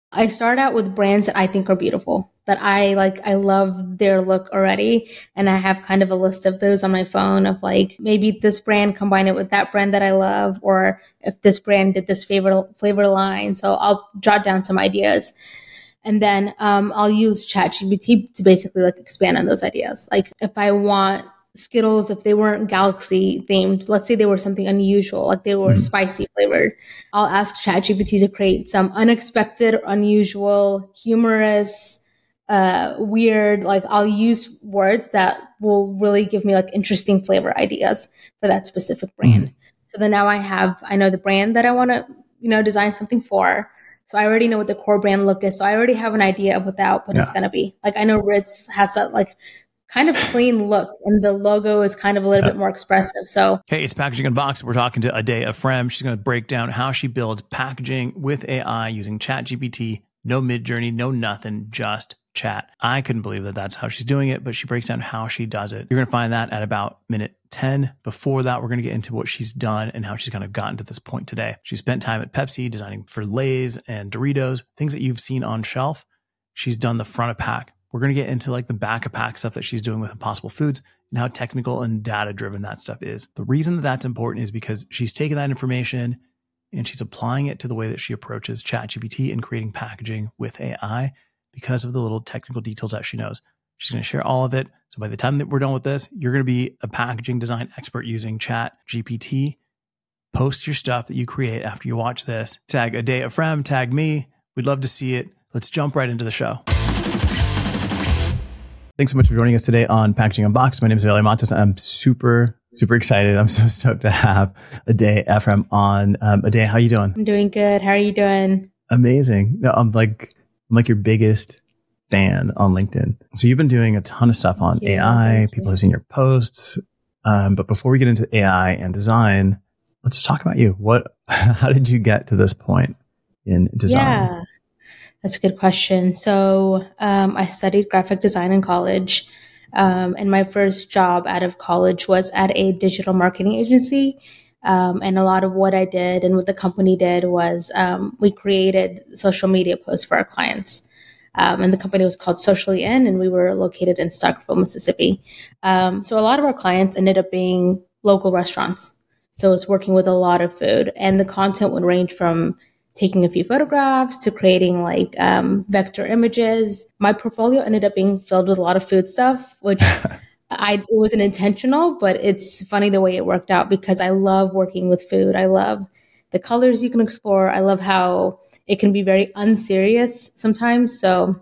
I start out with brands that I think are beautiful, that I like. I love their look already. And I have kind of a list of those on my phone of like, maybe this brand, combine it with that brand that I love, or if this brand did this flavor line. So I'll jot down some ideas. And then I'll use ChatGPT to basically like expand on those ideas. Like if I want Skittles, if they weren't galaxy themed, let's say they were something unusual, like they were spicy flavored, I'll ask ChatGPT to create some unexpected, unusual, humorous, weird, like I'll use words that will really give me like interesting flavor ideas for that specific brand. So then now I know the brand that I want to, design something for. So I already know what the core brand look is. So I already have an idea of what the output is going to be. Like I know Ritz has a like kind of clean look, and the logo is kind of a little bit more expressive. So hey, it's Packaging Unboxed. We're talking to Ade Efrem. She's going to break down how she builds packaging with AI using ChatGPT. No Midjourney, no nothing, just chat. I couldn't believe that that's how she's doing it, but she breaks down how she does it. You're going to find that at about minute 10. Before that, we're going to get into what she's done and how she's kind of gotten to this point today. She spent time at Pepsi designing for Lay's and Doritos, things that you've seen on shelf. She's done the front of pack. We're going to get into like the back of pack stuff that she's doing with Impossible Foods and how technical and data driven that stuff is. The reason that that's important is because she's taken that information and she's applying it to the way that she approaches ChatGPT and creating packaging with AI because of the little technical details that she knows. She's going to share all of it. So by the time that we're done with this, you're going to be a packaging design expert using ChatGPT. Post your stuff that you create after you watch this. Tag Ade Efrem, tag me. We'd love to see it. Let's jump right into the show. Thanks so much for joining us today on Packaging Unboxed. My name is Valery Matos. I'm super excited. I'm so stoked to have Ade Efrem on. Ade, how you doing? I'm doing good. How are you doing? Amazing. No, I'm like your biggest fan on LinkedIn. So you've been doing a ton of stuff on AI. People have seen your posts. But before we get into AI and design, let's talk about you. How did you get to this point in design? Yeah. That's a good question. So I studied graphic design in college. And my first job out of college was at a digital marketing agency. And a lot of what I did and what the company did was we created social media posts for our clients. And the company was called Socially In, and we were located in Starkville, Mississippi. So a lot of our clients ended up being local restaurants. So it's working with a lot of food. And the content would range from taking a few photographs to creating like vector images. My portfolio ended up being filled with a lot of food stuff, which it wasn't intentional, but it's funny the way it worked out because I love working with food. I love the colors you can explore. I love how it can be very unserious sometimes. So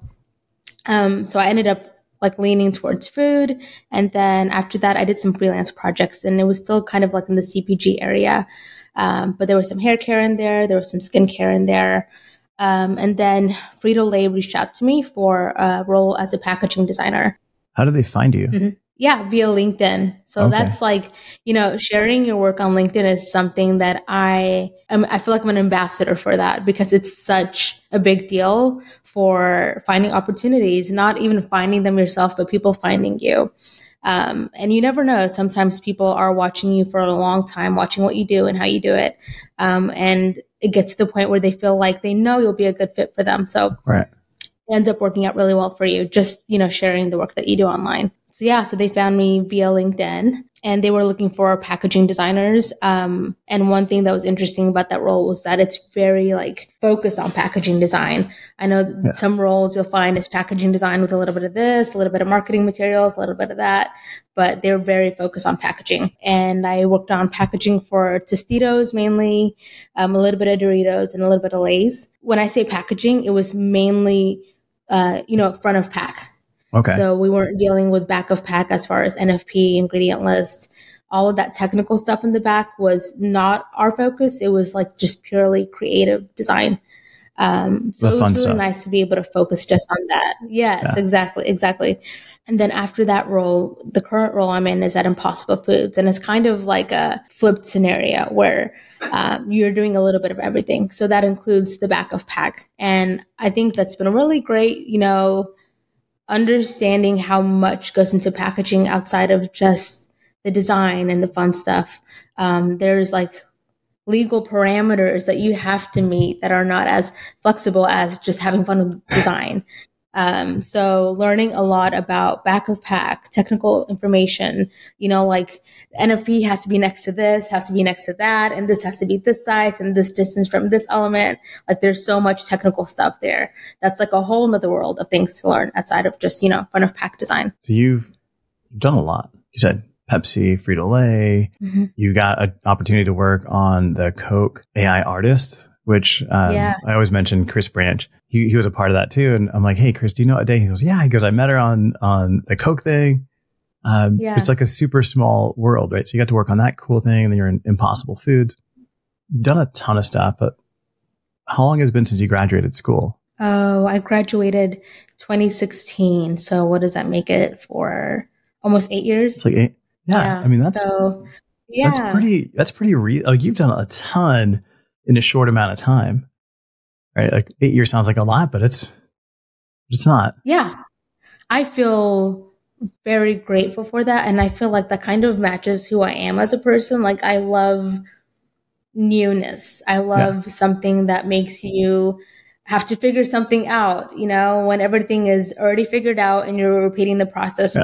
I ended up like leaning towards food. And then after that, I did some freelance projects, and it was still kind of like in the CPG area. But there was some hair care in there. There was some skin care in there. And then Frito-Lay reached out to me for a role as a packaging designer. How did they find you? Mm-hmm. Yeah, via LinkedIn. So that's like, sharing your work on LinkedIn is something that I feel like I'm an ambassador for that because it's such a big deal for finding opportunities, not even finding them yourself, but people finding you. And you never know. Sometimes people are watching you for a long time, watching what you do and how you do it. And it gets to the point where they feel like they know you'll be a good fit for them. So it ends up working out really well for you, just, sharing the work that you do online. So they found me via LinkedIn, and they were looking for packaging designers. And one thing that was interesting about that role was that it's very like focused on packaging design. I know some roles you'll find is packaging design with a little bit of this, a little bit of marketing materials, a little bit of that, but they're very focused on packaging. And I worked on packaging for Tostitos mainly, a little bit of Doritos, and a little bit of Lay's. When I say packaging, it was mainly, front of pack. Okay. So we weren't dealing with back of pack as far as NFP, ingredient list. All of that technical stuff in the back was not our focus. It was like just purely creative design. So it was really nice to be able to focus just on that. Yes, exactly. And then after that role, the current role I'm in is at Impossible Foods. And it's kind of like a flipped scenario where you're doing a little bit of everything. So that includes the back of pack. And I think that's been really great, understanding how much goes into packaging outside of just the design and the fun stuff. There's like legal parameters that you have to meet that are not as flexible as just having fun with design. So learning a lot about back of pack, technical information, like NFP has to be next to this, has to be next to that, and this has to be this size and this distance from this element. Like there's so much technical stuff there. That's like a whole nother world of things to learn outside of just, front of pack design. So you've done a lot. You said Pepsi, Frito-Lay. Mm-hmm. You got an opportunity to work on the Coke AI artist, which I always mention Chris Branch. He was a part of that too. And I'm like, hey, Chris, do you know Ade? He goes, yeah. He goes, I met her on the Coke thing. It's like a super small world, right? So you got to work on that cool thing. And then you're in Impossible Foods. You've done a ton of stuff, but how long has it been since you graduated school? Oh, I graduated 2016. So what does that make it for? Almost 8 years? It's like 8. Yeah. I mean, that's pretty real. Like you've done a ton in a short amount of time, right? Like 8 years sounds like a lot, but it's not. Yeah. I feel very grateful for that. And I feel like that kind of matches who I am as a person. Like I love newness. I love something that makes you have to figure something out, when everything is already figured out and you're repeating the process. Yeah.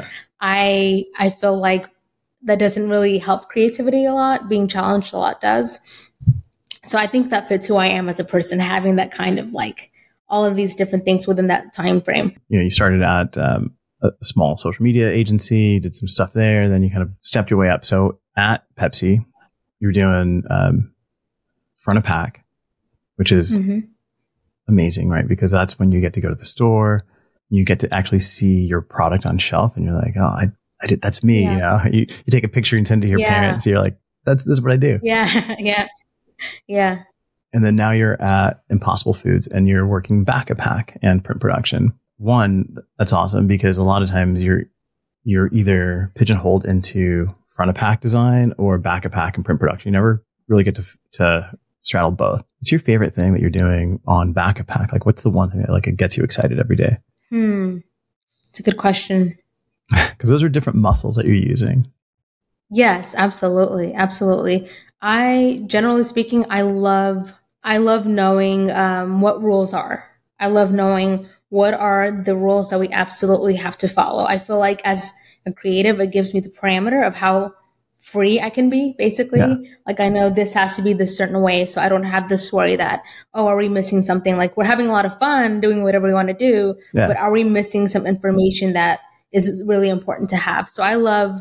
I feel like that doesn't really help creativity a lot. Being challenged a lot does. So I think that fits who I am as a person, having that kind of like all of these different things within that time frame. You started at a small social media agency, did some stuff there, then you kind of stepped your way up. So at Pepsi, you were doing front of pack, which is amazing, right? Because that's when you get to go to the store, you get to actually see your product on shelf, and you're like, oh, I did. That's me. Yeah. You take a picture and send it to your parents. You're like, this is what I do. Yeah. And then now you're at Impossible Foods, and you're working back of pack and print production. One, that's awesome because a lot of times you're either pigeonholed into front of pack design or back of pack and print production. You never really get to straddle both. What's your favorite thing that you're doing on back of pack? Like, what's the one thing that like it gets you excited every day? It's a good question. Because those are different muscles that you're using. Yes, absolutely. Generally speaking, I love knowing what rules are. I love knowing what are the rules that we absolutely have to follow. I feel like as a creative, it gives me the parameter of how free I can be, basically. Yeah. Like I know this has to be this certain way, so I don't have this worry that, oh, are we missing something? Like we're having a lot of fun doing whatever we want to do, but are we missing some information that is really important to have? So I love,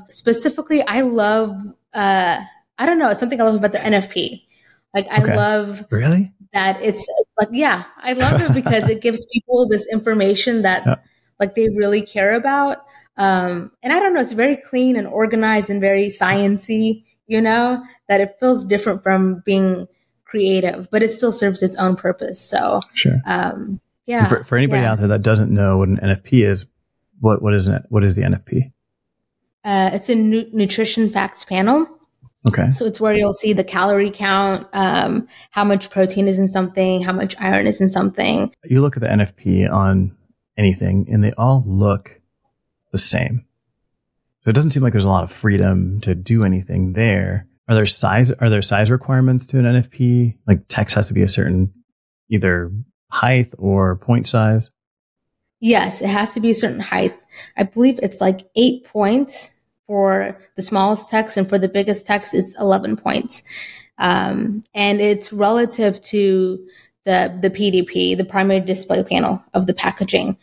I don't know, it's something I love about the NFP. Like I love really that it's like, I love it because it gives people this information that like they really care about. And I don't know, it's very clean and organized and very sciencey, that it feels different from being creative, but it still serves its own purpose. So, sure. For anybody out there that doesn't know what an NFP is, what is it? What is the NFP? It's a nutrition facts panel. Okay. So it's where you'll see the calorie count, how much protein is in something, how much iron is in something. You look at the NFP on anything and they all look the same. So it doesn't seem like there's a lot of freedom to do anything there. Are there size requirements to an NFP? Like text has to be a certain either height or point size? Yes, it has to be a certain height. I believe it's like 8 points for the smallest text, and for the biggest text, it's 11 points. And it's relative to the PDP, the primary display panel of the packaging.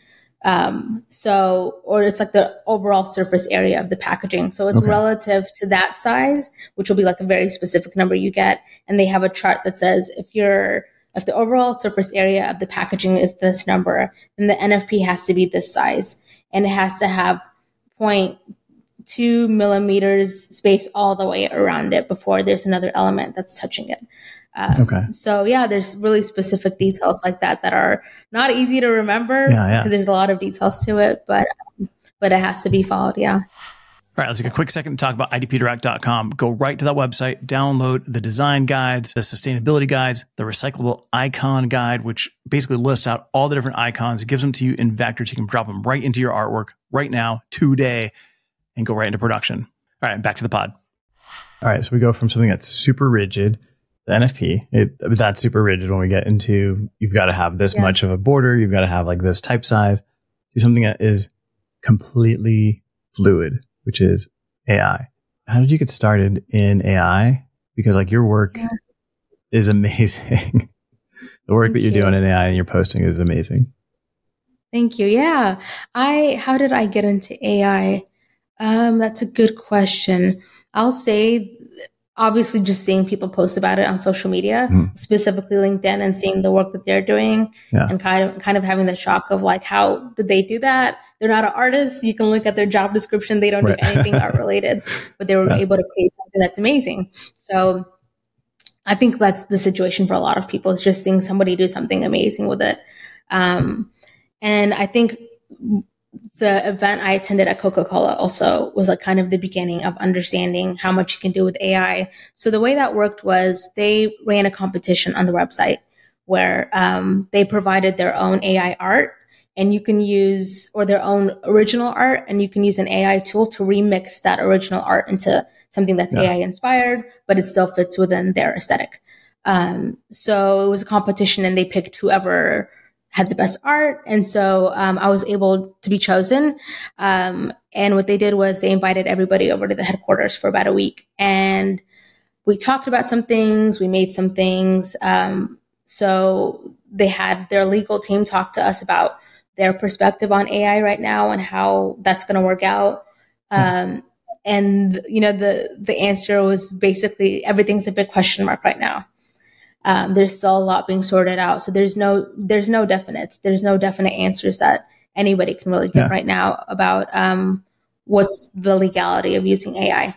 Or it's like the overall surface area of the packaging. So it's relative to that size, which will be like a very specific number you get. And they have a chart that says if the overall surface area of the packaging is this number, then the NFP has to be this size, and it has to have 0.2 millimeters space all the way around it before there's another element that's touching it. So there's really specific details like that are not easy to remember because there's a lot of details to it, but it has to be followed. Yeah. All right, let's take a quick second to talk about idpdirect.com. Go right to that website, download the design guides, the sustainability guides, the recyclable icon guide, which basically lists out all the different icons. It gives them to you in vectors. You can drop them right into your artwork right now, today, and go right into production. All right, back to the pod. All right, so we go from something that's super rigid the NFP, that's super rigid when we get into, you've got to have this much of a border, you've got to have like this type size, to something that is completely fluid, which is AI. How did you get started in AI? Because like your work is amazing. The work that you're doing in AI and you're posting is amazing. Thank you. Yeah. How did I get into AI? That's a good question. I'll say, obviously, just seeing people post about it on social media, specifically LinkedIn, and seeing the work that they're doing, and kind of having the shock of like, how did they do that? They're not an artist. You can look at their job description; they don't do anything art related, but they were able to create something that's amazing. So, I think that's the situation for a lot of people, is just seeing somebody do something amazing with it. And I think the event I attended at Coca-Cola also was like kind of the beginning of understanding how much you can do with AI. So the way that worked was they ran a competition on the website where they provided their own AI art, and you can use, or their own original art, and you can use an AI tool to remix that original art into something that's AI inspired, but it still fits within their aesthetic. So it was a competition, and they picked whoever had the best art. And so I was able to be chosen. And what they did was they invited everybody over to the headquarters for about a week. And we talked about some things, we made some things. So they had their legal team talk to us about their perspective on AI right now and how that's going to work out. And, you know, the answer was basically everything's a big question mark right now. There's still a lot being sorted out. So there's no definites. There's no definite answers that anybody can really give right now about what's the legality of using AI.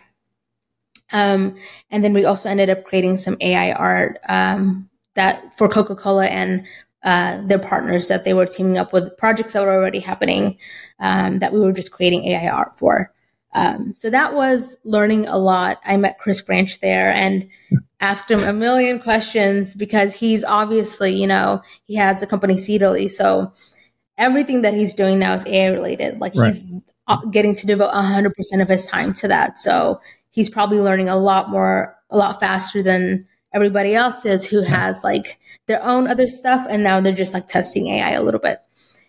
And then we also ended up creating some AI art that for Coca-Cola and their partners that they were teaming up with, projects that were already happening that we were just creating AI art for. So that was learning a lot. I met Chris Branch there and asked him a million questions, because he's obviously, you know, he has a company, Seedly. So everything that he's doing now is AI related. Like he's getting to devote 100% of his time to that. So he's probably learning a lot faster than everybody else is, who has like their own other stuff. And now they're just like testing AI a little bit.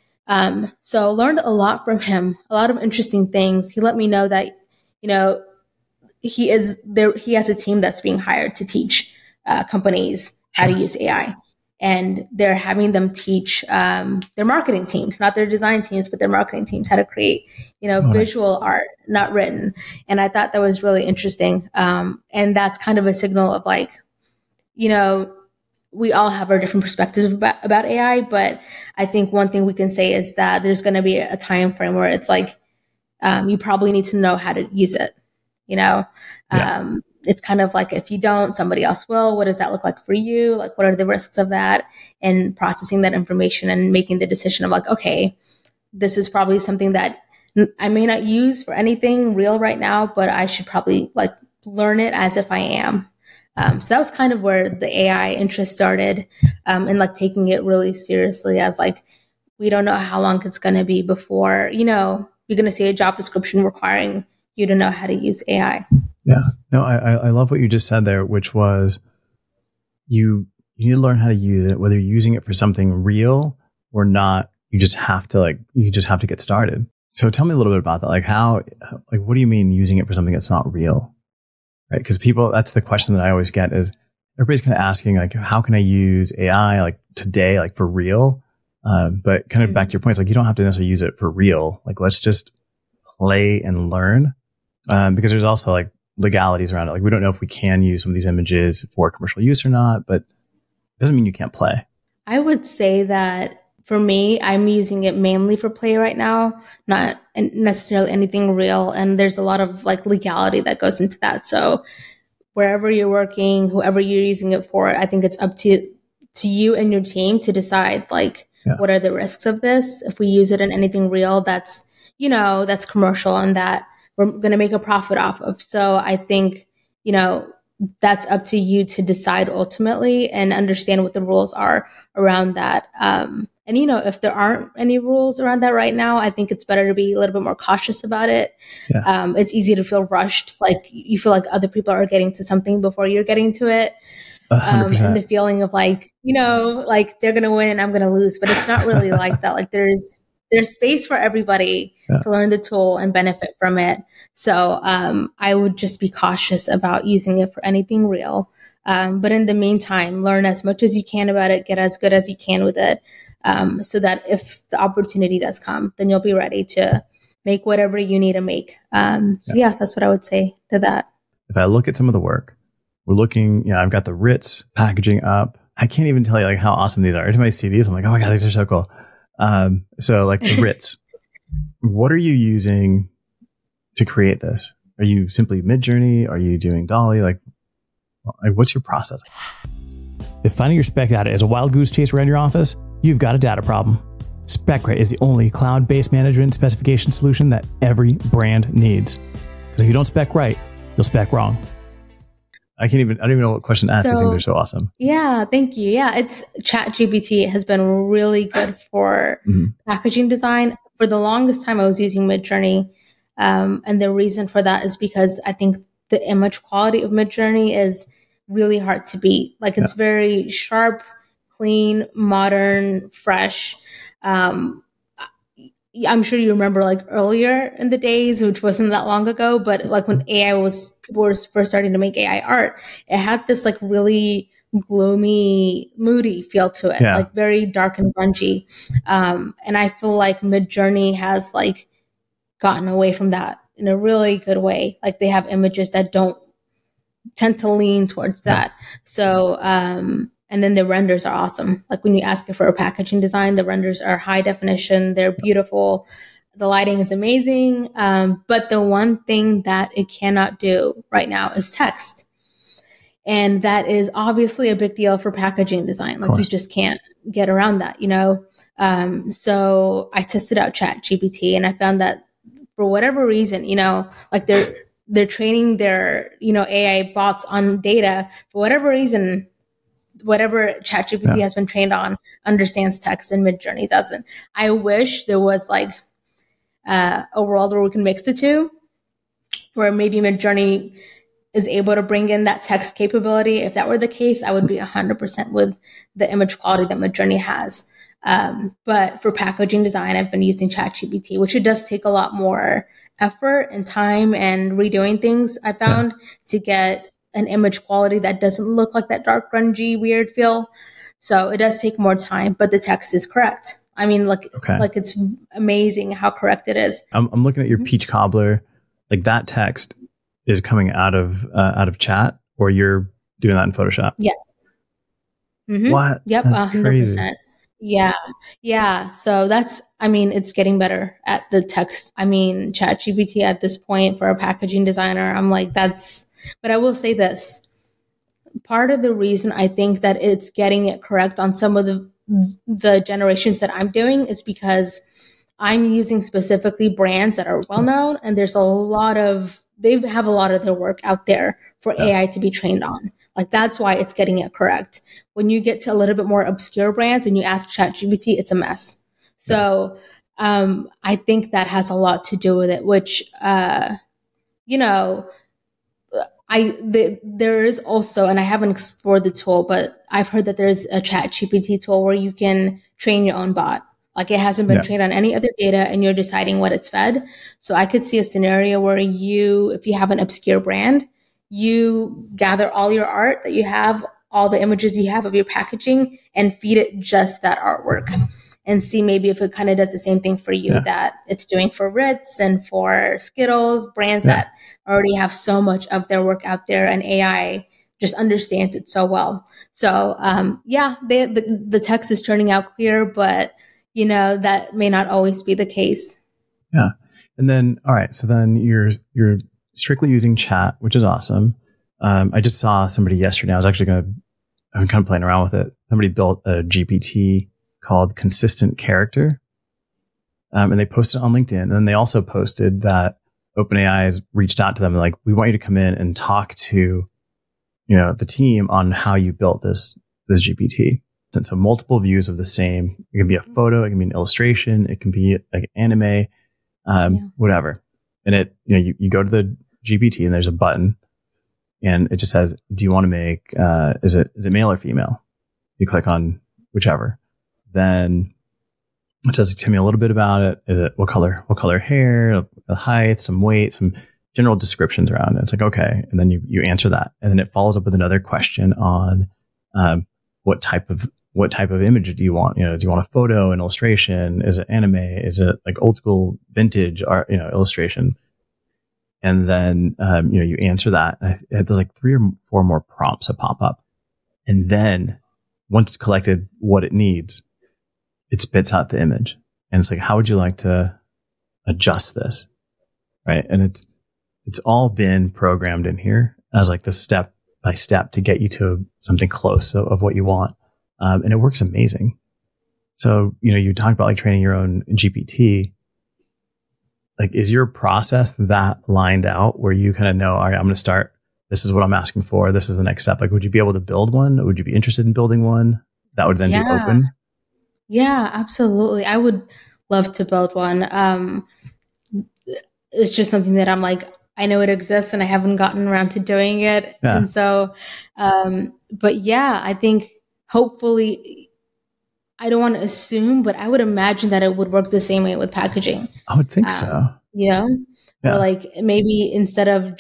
So learned a lot from him, a lot of interesting things. He let me know that, you know, he has a team that's being hired to teach companies how to use AI. And they're having them teach their marketing teams, not their design teams, but their marketing teams, how to create, you know, visual art, not written. And I thought that was really interesting. And that's kind of a signal of like, you know, we all have our different perspectives about AI, but I think one thing we can say is that there's going to be a time frame where it's like, you probably need to know how to use it. You know, it's kind of like, if you don't, somebody else will. What does that look like for you? Like, what are the risks of that? And processing that information and making the decision of like, okay, this is probably something that I may not use for anything real right now, but I should probably like learn it as if I am. So that was kind of where the AI interest started, and like taking it really seriously as like, we don't know how long it's going to be before, you know, you're going to see a job description requiring you to know how to use AI. Yeah. No, I love what you just said there, which was you need to learn how to use it, whether you're using it for something real or not. You just have to get started. So tell me a little bit about that. Like what do you mean using it for something that's not real? Right? Because that's the question that I always get, is everybody's kind of asking like, how can I use AI like today, like for real? But kind of back to your points, like you don't have to necessarily use it for real. Like let's just play and learn. Because there's also like legalities around it. Like we don't know if we can use some of these images for commercial use or not, but it doesn't mean you can't play. I would say that for me, I'm using it mainly for play right now, not necessarily anything real. And there's a lot of like legality that goes into that. So wherever you're working, whoever you're using it for, I think it's up to you and your team to decide like, what are the risks of this? If we use it in anything real, that's, you know, that's commercial and that we're going to make a profit off of. So I think, you know, that's up to you to decide ultimately and understand what the rules are around that. And, you know, if there aren't any rules around that right now, I think it's better to be a little bit more cautious about it. It's easy to feel rushed. Like you feel like other people are getting to something before you're getting to it. And the 100%. feeling of like, like they're going to win and I'm going to lose, but it's not really like that. Like there's space for everybody Yeah. to learn the tool and benefit from it. So I would just be cautious about using it for anything real. But in the meantime, learn as much as you can about it, get as good as you can with it, so that if the opportunity does come, then you'll be ready to make whatever you need to make. So yeah, that's what I would say to that. If I look at some of the work, we're looking, I've got the Ritz packaging up. I can't even tell you like how awesome these are. Every time I see these, I'm like, oh my God, these are so cool. So like the Ritz, what are you using to create this? Are you simply Midjourney? Are you doing Dolly? Like what's your process? If finding your spec data is a wild goose chase around your office, you've got a data problem. SpecRite is the only cloud-based management specification solution that every brand needs. Because if you don't spec right, you'll spec wrong. I don't even know what question to ask. These things are so awesome. Yeah, thank you. Yeah, it's ChatGPT has been really good for packaging design. For the longest time, I was using Midjourney. And the reason for that is because I think the image quality of Midjourney is really hard to beat. Like it's very sharp, clean, modern, fresh. I'm sure you remember like earlier in the days, which wasn't that long ago, but like when people were first starting to make AI art, it had this like really gloomy, moody feel to it, like very dark and grungy. And I feel like Midjourney has like gotten away from that in a really good way. Like they have images that don't tend to lean towards that. So, and then the renders are awesome. Like when you ask it for a packaging design, the renders are high definition. They're beautiful. The lighting is amazing. But the one thing that it cannot do right now is text. And that is obviously a big deal for packaging design. Like you just can't get around that, So I tested out ChatGPT and I found that for whatever reason, like they're training their, AI bots on data. For whatever reason, whatever ChatGPT has been trained on understands text and Midjourney doesn't. I wish there was like a world where we can mix the two, where maybe Midjourney is able to bring in that text capability. If that were the case, I would be 100% with the image quality that Midjourney has. But for packaging design, I've been using ChatGPT, which it does take a lot more effort and time and redoing things, I found, to get an image quality that doesn't look like that dark, grungy, weird feel. So it does take more time, but the text is correct. I mean, like it's amazing how correct it is. I'm looking at your peach cobbler. Like that text is coming out of chat, or you're doing that in Photoshop? Yes. Mm-hmm. What? Yep, 100%. Yeah. So it's getting better at the text. ChatGPT at this point for a packaging designer, I'm like, but I will say this. Part of the reason I think that it's getting it correct on some of the generations that I'm doing is because I'm using specifically brands that are well known, and there's they have a lot of their work out there for AI to be trained on. Like that's why it's getting it correct. When you get to a little bit more obscure brands and you ask ChatGPT, it's a mess. So I think that has a lot to do with it, which there is also, and I haven't explored the tool, but I've heard that there's a ChatGPT tool where you can train your own bot. Like it hasn't been trained on any other data and you're deciding what it's fed. So I could see a scenario where if you have an obscure brand, you gather all your art that you have, all the images you have of your packaging, and feed it just that artwork and see maybe if it kind of does the same thing for you that it's doing for Ritz and for Skittles, brands that already have so much of their work out there, and AI just understands it so well. So the text is turning out clear, but that may not always be the case. Yeah. And then, all right. So then you're strictly using chat, which is awesome. I just saw somebody yesterday. I'm kind of playing around with it. Somebody built a GPT called Consistent Character. And they posted it on LinkedIn. And then they also posted that OpenAI has reached out to them and like, we want you to come in and talk to, the team on how you built this GPT. And so multiple views of the same. It can be a photo, it can be an illustration, it can be like anime, whatever. And you go to the GPT and there's a button and it just says, do you want to make, is it male or female? You click on whichever. Then it says, tell me a little bit about it. Is it what color hair, the height, some weight, some general descriptions around it. It's like, okay. And then you answer that. And then it follows up with another question on, what type of image do you want? Do you want a photo, an illustration? Is it anime? Is it like old school vintage art, illustration? And then, you answer that. There's like 3 or 4 more prompts that pop up. And then once it's collected what it needs, it spits out the image. And it's like, how would you like to adjust this? Right. And it's all been programmed in here as like the step by step to get you to something close of what you want. And it works amazing. So, you talk about like training your own GPT. Like, is your process that lined out where you kind of know, all right, I'm going to start. This is what I'm asking for. This is the next step. Like, would you be able to build one? Would you be interested in building one that would then be open? Yeah, absolutely. I would love to build one. It's just something that I'm like, I know it exists and I haven't gotten around to doing it. Yeah. And so, but yeah, I think hopefully, I don't want to assume, but I would imagine that it would work the same way with packaging. I would think so. Yeah. Or like maybe instead of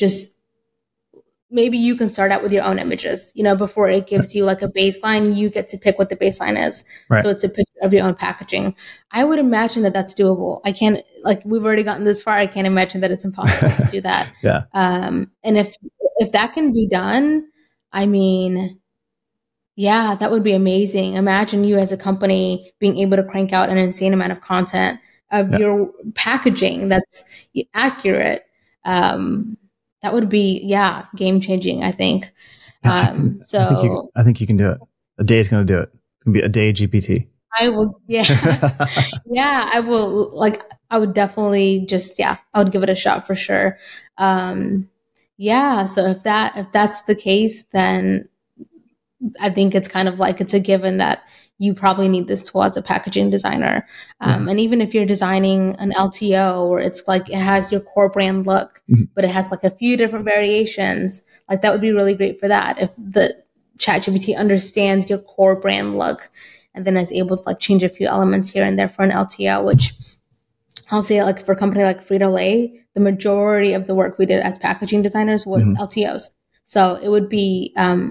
maybe you can start out with your own images, before it gives you like a baseline, you get to pick what the baseline is. Right. So it's a picture of your own packaging. I would imagine that that's doable. I can't, like, we've already gotten this far. I can't imagine that it's impossible to do that. Yeah. And if that can be done, I mean, yeah, that would be amazing. Imagine you as a company being able to crank out an insane amount of content of your packaging that's accurate. That would be, game changing, I think. I think you can do it. A day is going to do it. It's going to be a day GPT. I will. Yeah. Yeah, I will. Like, I would definitely I would give it a shot for sure. So if that's the case, then I think it's kind of like, it's a given that you probably need this tool as a packaging designer. And even if you're designing an LTO where it's like, it has your core brand look, but it has like a few different variations, like that would be really great for that. If the ChatGPT understands your core brand look and then is able to like change a few elements here and there for an LTO, which I'll say like for a company like Frito-Lay, the majority of the work we did as packaging designers was LTOs. So it would be,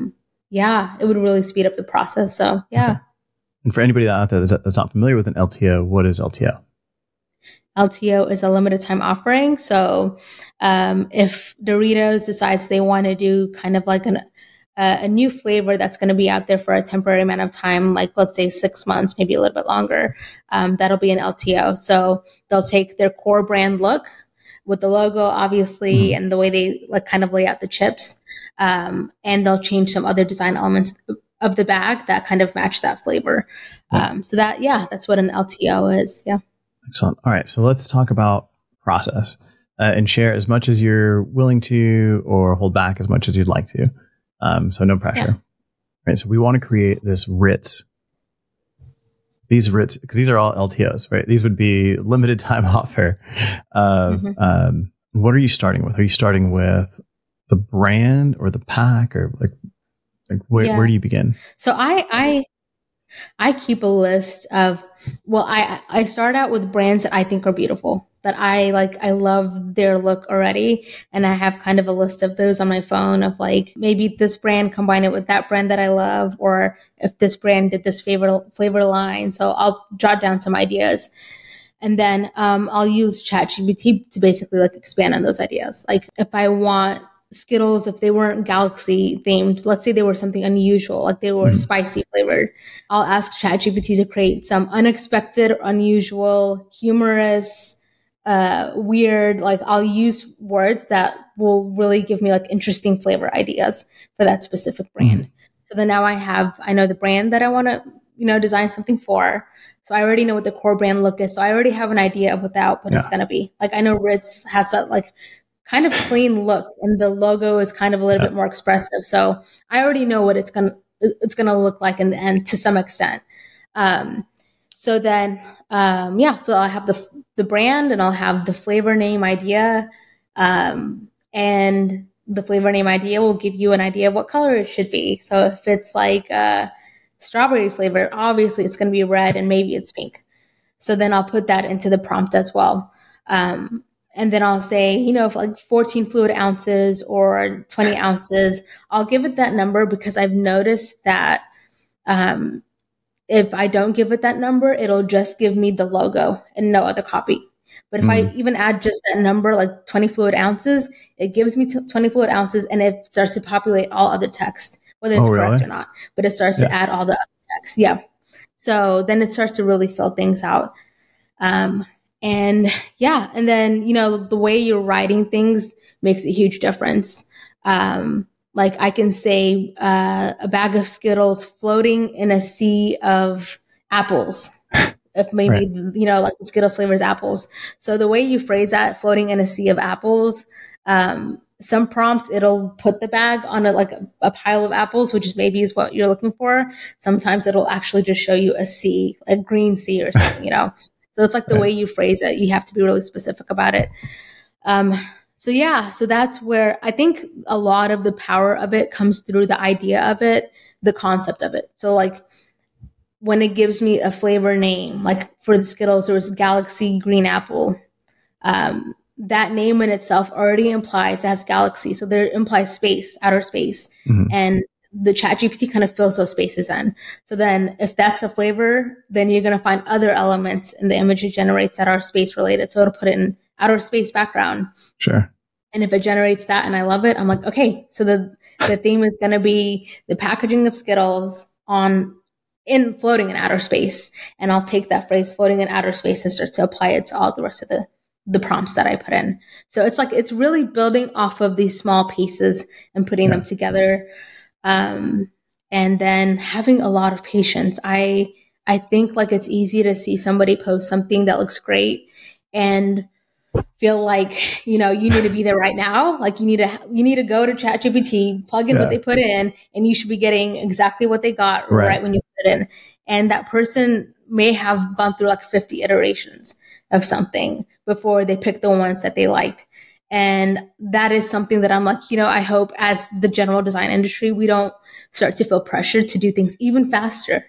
it would really speed up the process. So, yeah. Okay. And for anybody out there that's not familiar with an LTO, what is LTO? LTO is a limited time offering. So if Doritos decides they want to do kind of like a new flavor that's going to be out there for a temporary amount of time, like let's say 6 months, maybe a little bit longer, that'll be an LTO. So they'll take their core brand look with the logo, obviously, and the way they like kind of lay out the chips, and they'll change some other design elements of the bag that kind of match that flavor. So that's what an LTO is. Yeah. Excellent. All right. So let's talk about process and share as much as you're willing to, or hold back as much as you'd like to. So no pressure. Yeah. Right. So we want to create this Ritz. These Ritz, because these are all LTOs, right? These would be limited time offer. What are you starting with? Are you starting with the brand or the pack, or like where do you begin? So I keep a list of, I start out with brands that I think are beautiful, that I like. I love their look already. And I have kind of a list of those on my phone of like, maybe this brand, combine it with that brand that I love, or if this brand did this flavor line. So I'll jot down some ideas. And then I'll use ChatGPT to basically like expand on those ideas. Like if I want Skittles, if they weren't galaxy themed, let's say they were something unusual, like they were spicy flavored, I'll ask ChatGPT to create some unexpected, unusual, humorous, weird, like I'll use words that will really give me like interesting flavor ideas for that specific brand. So then now I know the brand that I want to, design something for. So I already know what the core brand look is. So I already have an idea of what the output is going to be. Like I know Ritz has that like kind of clean look, and the logo is kind of a little bit more expressive. So I already know what it's gonna look like in the end to some extent. So then, so I'll have the brand, and I'll have the flavor name idea, and the flavor name idea will give you an idea of what color it should be. So if it's like strawberry flavor, obviously it's going to be red and maybe it's pink. So then I'll put that into the prompt as well. And then I'll say, if like 14 fluid ounces or 20 ounces, I'll give it that number because I've noticed that if I don't give it that number, it'll just give me the logo and no other copy. But if I even add just that number, like 20 fluid ounces, it gives me 20 fluid ounces and it starts to populate all other text, whether it's correct or not. But it starts to add all the other text. Yeah. So then it starts to really fill things out. And then, the way you're writing things makes a huge difference. Like I can say a bag of Skittles floating in a sea of apples. If maybe, like the Skittles flavors apples. So the way you phrase that, floating in a sea of apples, some prompts, it'll put the bag on a pile of apples, which is maybe is what you're looking for. Sometimes it'll actually just show you a sea, a green sea or something, So it's like the way you phrase it, you have to be really specific about it. So that's where I think a lot of the power of it comes through the idea of it, the concept of it. So like when it gives me a flavor name, like for the Skittles, there was Galaxy Green Apple. That name in itself already implies it has galaxy. So there implies space, outer space. Mm-hmm. And the ChatGPT kind of fills those spaces in. So then if that's a flavor, then you're going to find other elements in the image it generates that are space related. So it'll put it in outer space background. Sure. And if it generates that and I love it, I'm like, okay, so the theme is going to be the packaging of Skittles floating in outer space. And I'll take that phrase floating in outer space and start to apply it to all the rest of the prompts that I put in. So it's really building off of these small pieces and putting them together. And then having a lot of patience. I think like it's easy to see somebody post something that looks great and feel like, you need to be there right now. Like you need to go to ChatGPT, plug in what they put in, and you should be getting exactly what they got right when you put it in. And that person may have gone through like 50 iterations of something before they pick the ones that they liked. And that is something that I'm like, I hope as the general design industry, we don't start to feel pressure to do things even faster,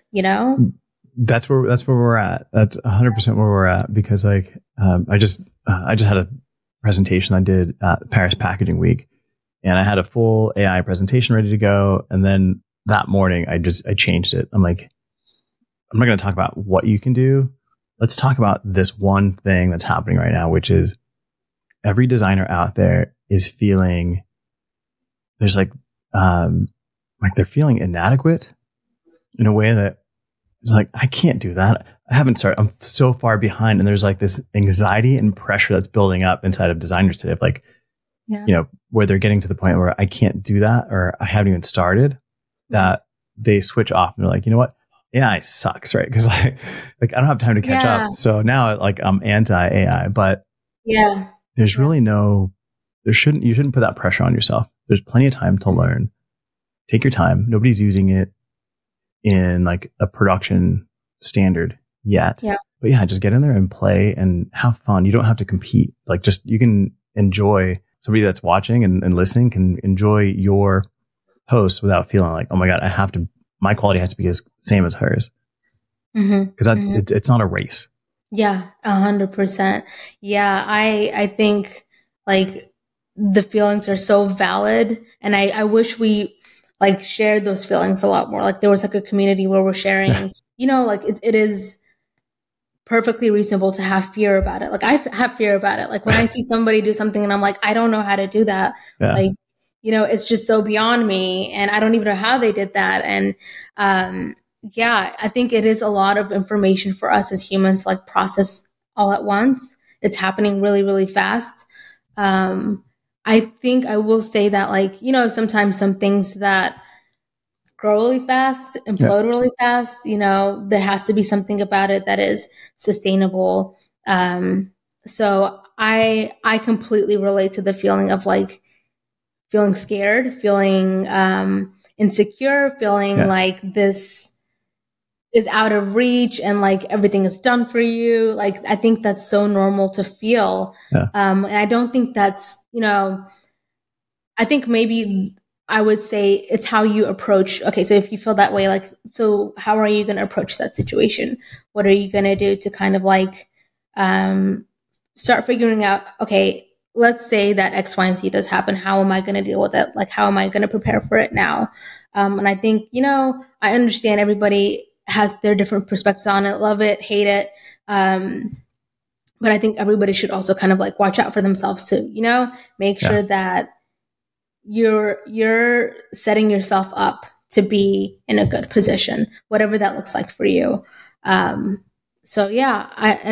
That's where we're at. That's 100% where we're at because like, I just had a presentation I did at Paris Packaging Week and I had a full AI presentation ready to go. And then that morning I changed it. I'm like, I'm not going to talk about what you can do. Let's talk about this one thing that's happening right now, which is every designer out there is feeling there's like they're feeling inadequate in a way that it's like, I can't do that. I haven't started. I'm so far behind. And there's like this anxiety and pressure that's building up inside of designers today of like, where they're getting to the point where I can't do that or I haven't even started, that they switch off and they're like, you know what? AI sucks, right? Because like I don't have time to catch up. So now like I'm anti-AI, but there's really you shouldn't put that pressure on yourself. There's plenty of time to learn. Take your time. Nobody's using it in like a production standard yet. Yeah. But just get in there and play and have fun. You don't have to compete. Like you can enjoy somebody that's watching and listening can enjoy your post without feeling like, oh my God, my quality has to be as same as hers. Because it's not a race. Yeah, 100%. Yeah, I think like the feelings are so valid, and I wish we like shared those feelings a lot more. Like there was like a community where we're sharing, like it is perfectly reasonable to have fear about it. Like I have fear about it. Like when I see somebody do something and I'm like, I don't know how to do that. Like, it's just so beyond me and I don't even know how they did that. And, I think it is a lot of information for us as humans to like process all at once. It's happening really, really fast. I think I will say that like, sometimes some things that grow really fast, implode really fast, there has to be something about it that is sustainable. So I completely relate to the feeling of like feeling scared, feeling insecure, feeling like this is out of reach and like everything is done for you. Like, I think that's so normal to feel. And I don't think that's, I think maybe I would say it's how you approach. Okay, so if you feel that way, like, so how are you going to approach that situation? What are you going to do to kind of like start figuring out, okay, let's say that X, Y, and Z does happen. How am I going to deal with it? Like, how am I going to prepare for it now? And I think, I understand everybody has their different perspectives on it, love it, hate it. But I think everybody should also kind of like watch out for themselves too, make sure that you're setting yourself up to be in a good position, whatever that looks like for you. So yeah,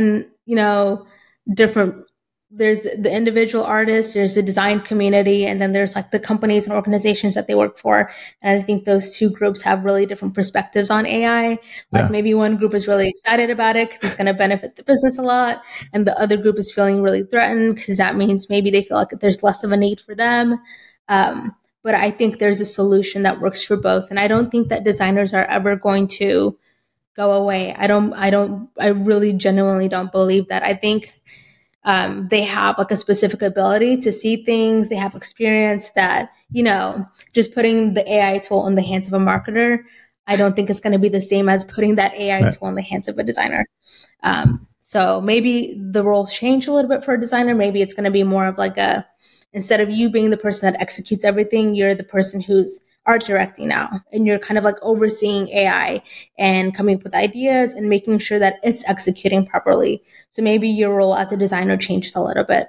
different, there's the individual artists, there's the design community, and then there's like the companies and organizations that they work for. And I think those two groups have really different perspectives on AI. Like maybe one group is really excited about it because it's going to benefit the business a lot. And the other group is feeling really threatened because that means maybe they feel like there's less of a need for them. But I think there's a solution that works for both. And I don't think that designers are ever going to go away. I really genuinely don't believe that. I think they have like a specific ability to see things. They have experience that, just putting the AI tool in the hands of a marketer, I don't think it's going to be the same as putting that AI tool in the hands of a designer. So maybe the roles change a little bit for a designer. Maybe it's going to be more of like instead of you being the person that executes everything, you're the person who's art directing now. And you're kind of like overseeing AI and coming up with ideas and making sure that it's executing properly. So maybe your role as a designer changes a little bit.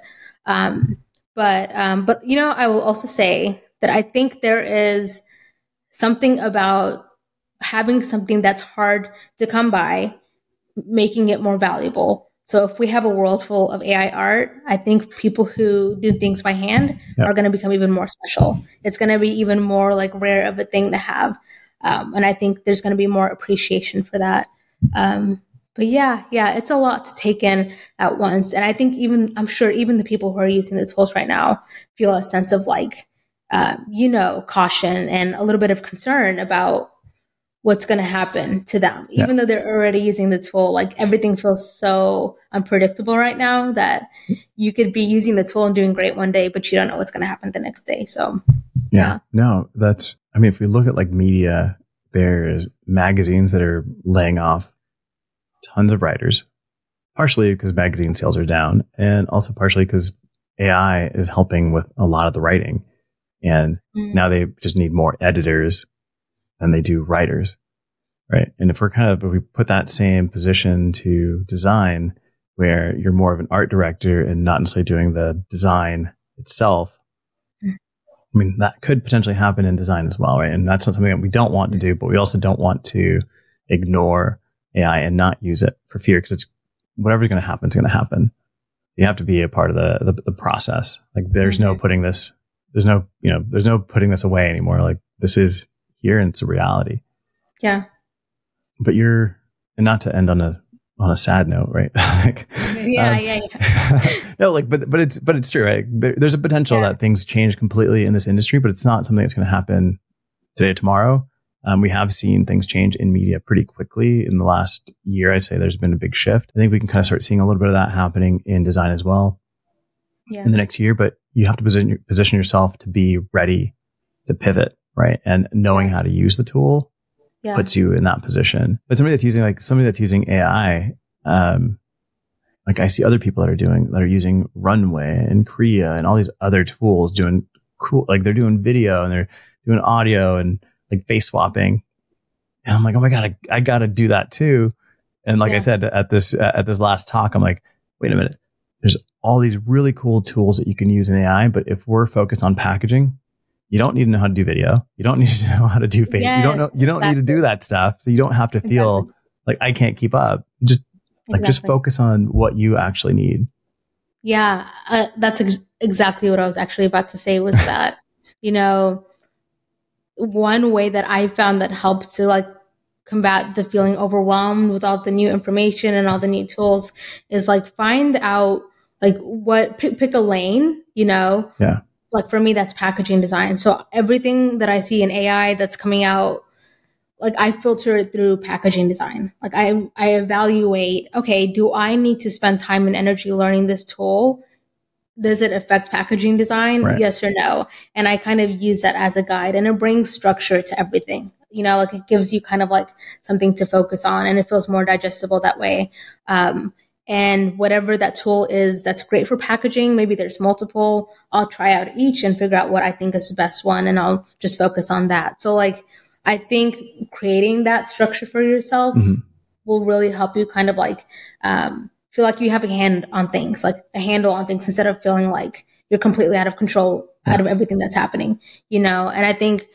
But I will also say that I think there is something about having something that's hard to come by, making it more valuable. So if we have a world full of AI art, I think people who do things by hand are going to become even more special. It's going to be even more like rare of a thing to have. And I think there's going to be more appreciation for that. But yeah, it's a lot to take in at once. And I think I'm sure even the people who are using the tools right now feel a sense of like, caution and a little bit of concern about what's going to happen to them, even though they're already using the tool. Like everything feels so unpredictable right now that you could be using the tool and doing great one day, but you don't know what's going to happen the next day. So no, if we look at like media, there's magazines that are laying off tons of writers, partially because magazine sales are down and also partially because AI is helping with a lot of the writing. And now they just need more editors than they do writers, right? And if we put that same position to design, where you're more of an art director and not necessarily doing the design itself, I mean, that could potentially happen in design as well, right? And that's not something that we don't want to do, but we also don't want to ignore AI and not use it for fear, because it's whatever's going to happen is going to happen. You have to be a part of the process. Like there's no putting this away anymore. Like this is here and it's a reality. Yeah. But and not to end on a sad note, right? No, but it's true, right? There's a potential that things change completely in this industry, but it's not something that's going to happen today or tomorrow. We have seen things change in media pretty quickly in the last year. I say there's been a big shift. I think we can kind of start seeing a little bit of that happening in design as well in the next year, but you have to position yourself to be ready to pivot, right? And knowing how to use the tool puts you in that position. But somebody that's using AI, like I see other people that are using Runway and Krea and all these other tools doing cool, like they're doing video and they're doing audio and like face swapping. And I'm like, oh my God, I got to do that too. And like I said, at this last talk, I'm like, wait a minute, there's all these really cool tools that you can use in AI. But if we're focused on packaging, you don't need to know how to do video. You don't need to know how to do face. You don't need to do that stuff. So you don't have to feel like I can't keep up. Just focus on what you actually need. Yeah. That's exactly what I was actually about to say was that, one way that I found that helps to like combat the feeling overwhelmed with all the new information and all the new tools is like find out like pick a lane, like for me, that's packaging design. So everything that I see in AI that's coming out, like I filter it through packaging design. Like I evaluate, okay, do I need to spend time and energy learning this tool does it affect packaging design? Right. Yes or no? And I kind of use that as a guide, and it brings structure to everything. Like it gives you kind of like something to focus on, and it feels more digestible that way. And whatever that tool is that's great for packaging, maybe there's multiple, I'll try out each and figure out what I think is the best one, and I'll just focus on that. So like, I think creating that structure for yourself will really help you kind of like feel like you have a handle on things instead of feeling like you're completely out of control out of everything that's happening, And I think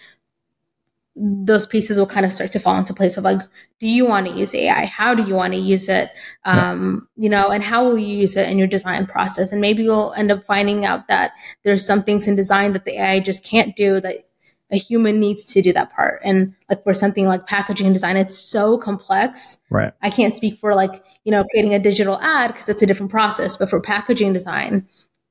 those pieces will kind of start to fall into place of like, do you want to use AI? How do you want to use it? And how will you use it in your design process? And maybe you'll end up finding out that there's some things in design that the AI just can't do, that a human needs to do that part. And like for something like packaging design, it's so complex. Right. I can't speak for like, creating a digital ad because it's a different process. But for packaging design,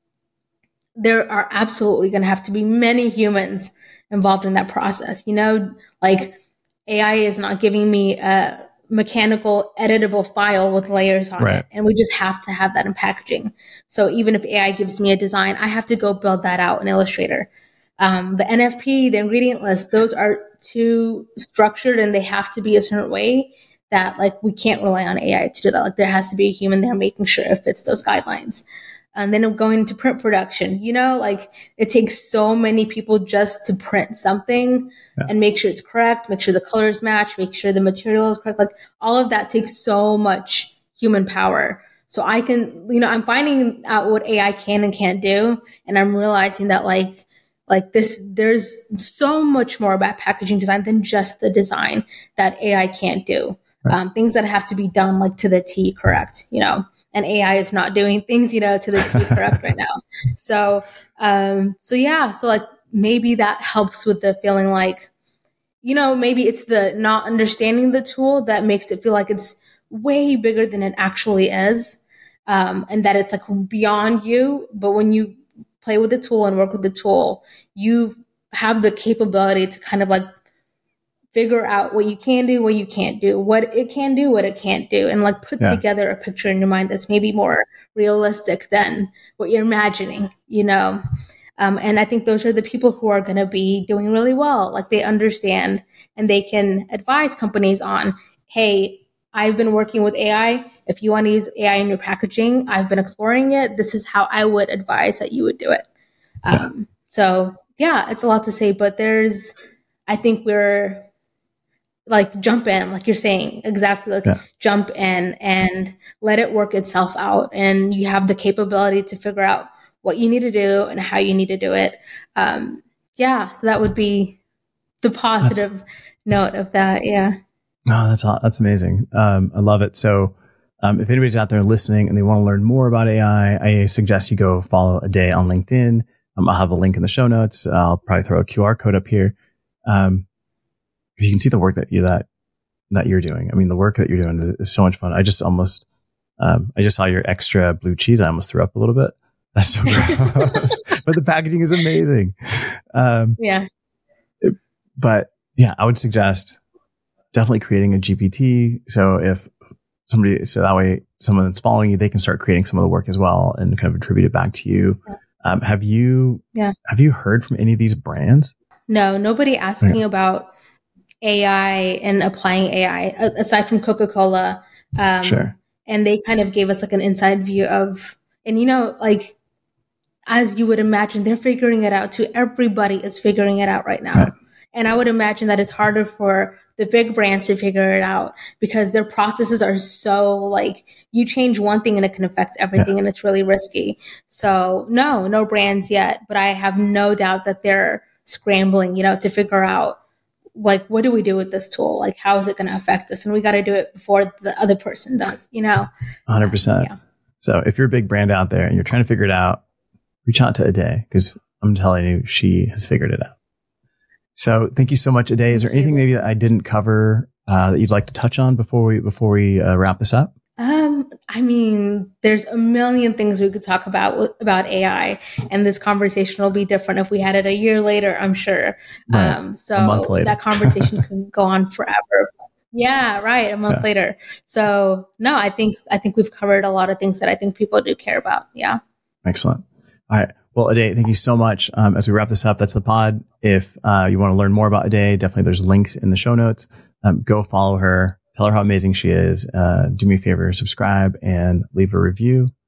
there are absolutely going to have to be many humans involved in that process. Like AI is not giving me a mechanical editable file with layers on it. And we just have to have that in packaging. So even if AI gives me a design, I have to go build that out in Illustrator. The NFP, the ingredient list, those are too structured and they have to be a certain way that like we can't rely on AI to do that. Like there has to be a human there making sure it fits those guidelines. And then going into print production, like it takes so many people just to print something and make sure it's correct, make sure the colors match, make sure the material is correct. Like all of that takes so much human power. So I can, I'm finding out what AI can and can't do. And I'm realizing that like this, there's so much more about packaging design than just the design that AI can't do. Things that have to be done like to the T correct, and AI is not doing things, to the T correct right now. So like maybe that helps with the feeling like, maybe it's the not understanding the tool that makes it feel like it's way bigger than it actually is. And that it's like beyond you. But when you play with the tool and work with the tool, you have the capability to kind of like figure out what you can do, what you can't do, what it can do, what it can't do, and like put together a picture in your mind that's maybe more realistic than what you're imagining, and I think those are the people who are going to be doing really well. Like they understand and they can advise companies on, hey, I've been working with AI. If you want to use AI in your packaging, I've been exploring it. This is how I would advise that you would do it. So yeah, it's a lot to say, but I think we're like jump in, like you're saying, exactly like jump in and let it work itself out. And you have the capability to figure out what you need to do and how you need to do it. So that would be the positive note of that. Yeah. No, that's amazing. I love it. So if anybody's out there listening and they want to learn more about AI, I suggest you go follow Aday on LinkedIn. I'll have a link in the show notes. I'll probably throw a QR code up here. If you can see the work that you're doing. I mean, the work that you're doing is so much fun. I just saw your extra blue cheese. I almost threw up a little bit. That's so gross. But the packaging is amazing. But yeah, I would suggest definitely creating a GPT. So that way someone that's following you, they can start creating some of the work as well and kind of attribute it back to you. Have you heard from any of these brands? No, nobody asking about AI and applying AI aside from Coca-Cola. Sure. And they kind of gave us like an inside view of, and like as you would imagine, they're figuring it out too. Everybody is figuring it out right now. Right. And I would imagine that it's harder for the big brands to figure it out because their processes are so like you change one thing and it can affect everything and it's really risky. So no brands yet, but I have no doubt that they're scrambling, to figure out like, what do we do with this tool? Like, how is it going to affect us? And we got to do it before the other person does, 100%. Yeah. So if you're a big brand out there and you're trying to figure it out, reach out to Aday because I'm telling you, she has figured it out. So thank you so much, Aday. Is there anything maybe that I didn't cover that you'd like to touch on before we wrap this up? I mean, there's a million things we could talk about AI, and this conversation will be different if we had it a year later, I'm sure. Right. So a month later. That conversation can go on forever. Yeah, right. A month later. So no, I think we've covered a lot of things that I think people do care about. Yeah. Excellent. All right. Well, Aday, thank you so much. As we wrap this up, that's the pod. If you want to learn more about Aday, definitely there's links in the show notes. Go follow her. Tell her how amazing she is. Do me a favor, subscribe and leave a review.